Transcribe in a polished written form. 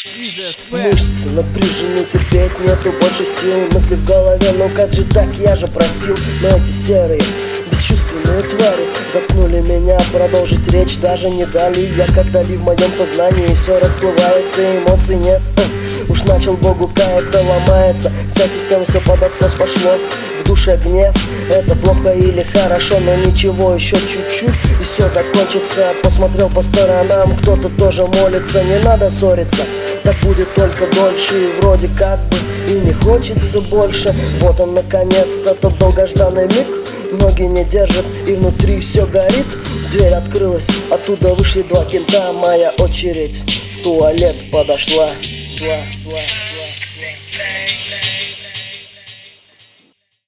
Мышцы напряжены, терпеть нету больше сил. Мысли в голове, ну как же так, я же просил. Но эти серые, бесчувственные твари заткнули меня, продолжить речь даже не дали. Я как дали в моем сознании, все расплывается, эмоций нет. Уж начал Богу каяться, ломается вся система, все под откос пошло. В душе гнев, это плохо или хорошо, но ничего, еще чуть-чуть и все закончится. Посмотрел по сторонам, кто-то тоже молится. Не надо ссориться, так будет только дольше. И вроде как бы и не хочется больше. Вот он наконец-то, тот долгожданный миг. Ноги не держат и внутри все горит. Дверь открылась, оттуда вышли два кента. Моя очередь в туалет подошла.